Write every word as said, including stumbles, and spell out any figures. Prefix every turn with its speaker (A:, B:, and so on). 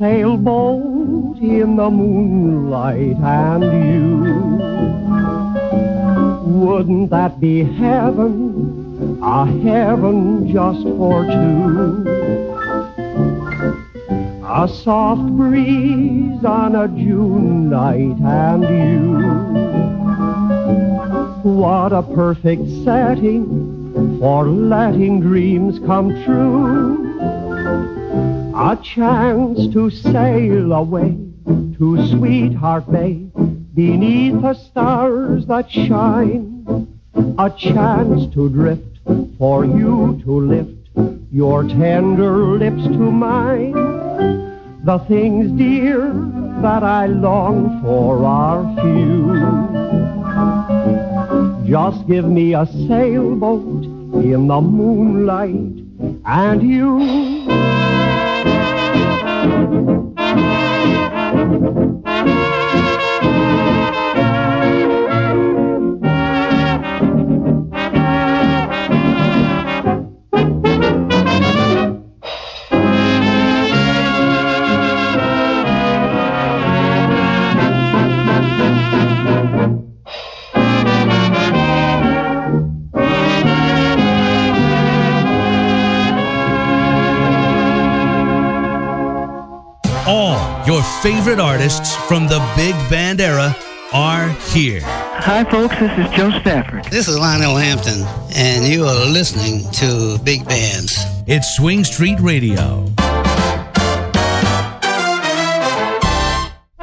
A: sailboat in the moonlight and you. Wouldn't that be heaven, a heaven just for two? A soft breeze on a June night and you. What a perfect setting for letting dreams come true. A chance to sail away to Sweetheart Bay beneath the stars that shine. A chance to drift, for you to lift your tender lips to mine. The things, dear, that I long for are few. Just give me a sailboat in the moonlight and you.
B: Your favorite artists from the big band era are here.
C: Hi, folks. This is Joe Stafford.
D: This is Lionel Hampton, and you are listening to Big Bands.
B: It's Swing Street Radio.